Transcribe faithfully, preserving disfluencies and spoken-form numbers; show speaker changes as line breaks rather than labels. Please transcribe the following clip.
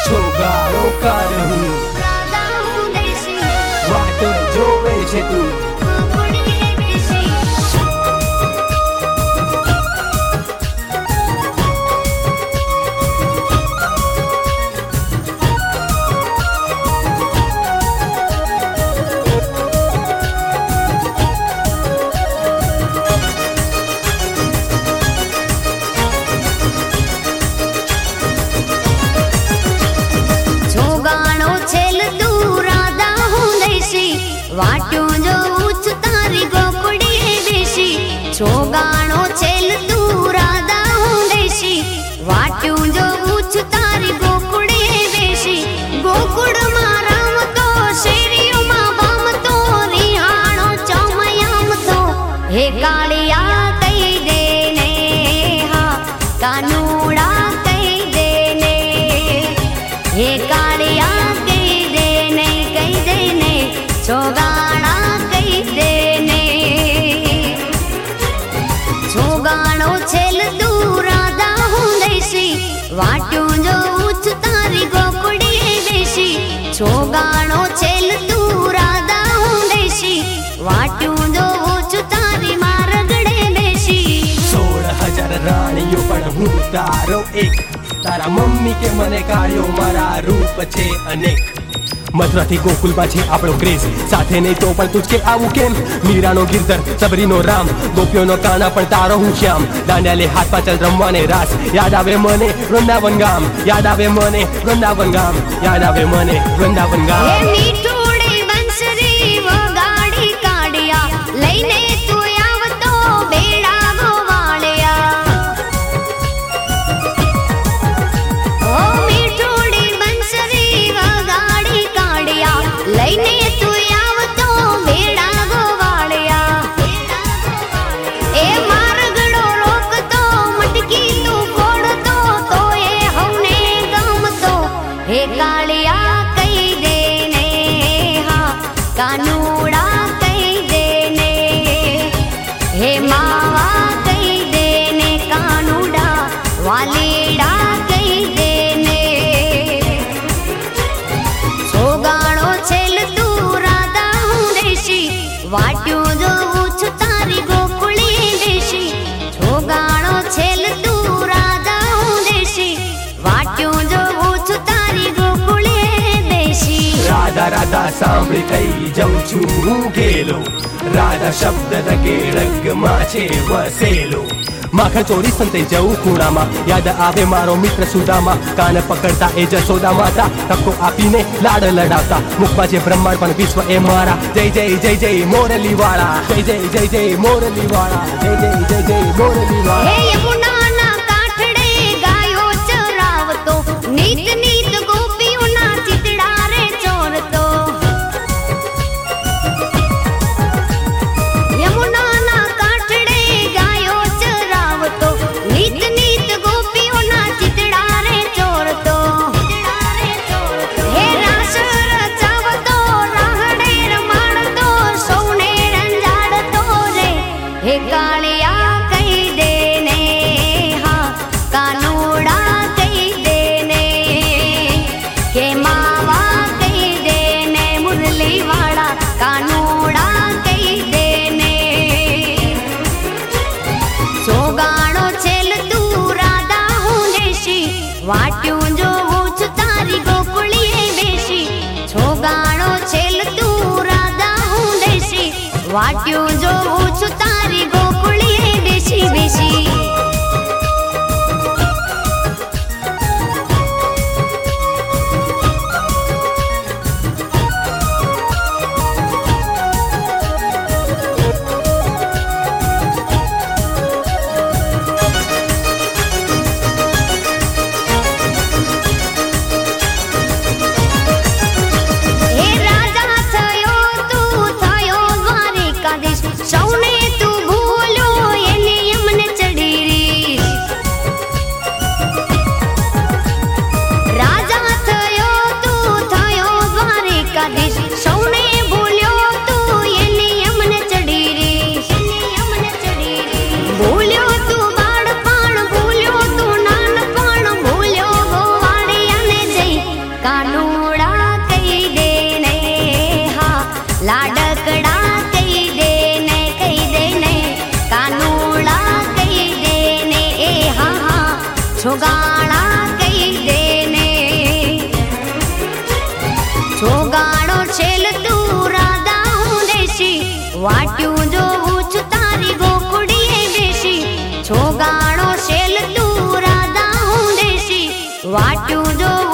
છોગારો કાઢું
રાધા હું દેશી
વાટ જોવે છે તું
ગોકુળે બેસી છોગાણો છેલ તું રાધા હું દેશી વાટ્યું જોઉં છું તારી ગોકુળીએ બેસી છોગાણો છેલ તું રાધા હું દેશી વાટ્યું જોઉં છું તારી ગોકુળીએ બેસી ગોકુળમાં રમતો શેરીઓમાં ભમતો રિહાણો ચમયામતો હે કાળિયા કહી દે ને હા કાનુડા કહી દે ને હે કાળિયા કહી દે ને કહી દે ને છોગાણા કહી દે ને છોગાણો છેલ તું રાધા હું દેશી વાટ્યું જોઉં છું તારી ગોકુળીએ બેસી છોગાણો છેલ તું રાધા હું દેશી વાટ્યું જોઉં છું તારી મારગડે બેસી
સોળ હજાર રાણીઓ પણ હું તારો એક તારા મમ્મી કે મને કાઢ્યો મારા રૂપ છે અનેક મથુરાથી ગોકુલમાં છે આપણો ક્રેઝ સાથે નહીં તો પણ તુજ કે આવું કેમ મીરાનો ગિરધર સબરીનો રામ ગોપીઓનો કાના પણ તારો હું શ્યામ દાંડિયા લે હાથ પાછળ રમવાને રાસ યાદ આવે મને વૃંદાવન ગામ યાદ આવે મને વૃંદાવન ગામ યાદ આવે મને વૃંદાવન
હે
ગામ
મીઠુડી બંસરી વગાડી કાઢિયા લઈને તું આવતો બેડા ગોવાળિયા ઓ મીઠુડી બંસરી વગાડી કાઢિયા લઈને તું આવતો બેડા ગોવાળિયા એ મારગડો રોકતો મટકી તું ફોડતો તો એ હવને ગમતો હે કાળિયા કહી દે ને હા કાનુડા કહી દે ને હે માવા કહી દે ને કાનુડા વાલીડા કહી દે ને છોગાણો છેલ તું રાધા હું દેશી વાટ્યું જોઉં છું તારી ગોકુળીએ બેસી છોગાણો છેલ તું રાધા હું દેશી વાટ્યું જોઉં છું તારી ગોકુળીએ બેસી
રાધા રાધા સાંભળી થઈ જઉં છું હું ગેલો રાધા શબ્દ રગે રગમાં છે વસેલો માખણ ચોરી સંતાઈ જવું ખૂણામાં યાદ આવે મારો મિત્ર સુદામા કાન પકડતા એ જશોદા માતા ટપકો આપીને લાડ લડાવતા મુખમાં છે બ્રહ્માંડ પણ વિશ્વ એ મારા જય જય જય જય મોરલી વાળા જય જય જય જય મોરલી વાળા જય જય જય જય મોરલી
હે
વાળા
યમુનાના કાંઠડે ગાયો ચરાવતો નીત નીત ગોપીઓના ચિતડા રે ચોરતો યમુનાના કાંઠડે ગાયો ચરાવતો નીત નીત ગોપીઓના ચિતડા રે ચોરતો હે રાસ રચાવતો રાહડે રમાડતો સૌને રંજાડતો રે હે કાળિયા કહી દે ને હા કાનુડા કહી દે ને કે માવા કહી દે ને મુરલી વાળા કાનુડા કહી દે ને છોગાણો છેલ તું રાધા હું દેશી વાટ્યું જોઉં છું તારી ગોકુળીએ બેસી છોગાણો છેલ તું રાધા હું દેશી વાટ્યું જોઉં છું તારી ગોકુળીએ બેસી બેસી હે રાજા થયો તું થયો દ્વારિકાધીશ સૌને તું ભૂલ્યો એને યમને ચડી છોગાણા કહી દેને છોગાણો છેલ તું રાધા હું દેશી વાટ્યું જોઉં છું તારી ગોકુળીએ બેસી છોગાણો છેલ તું રાધા હું દેશી વાટ્યું જોઉં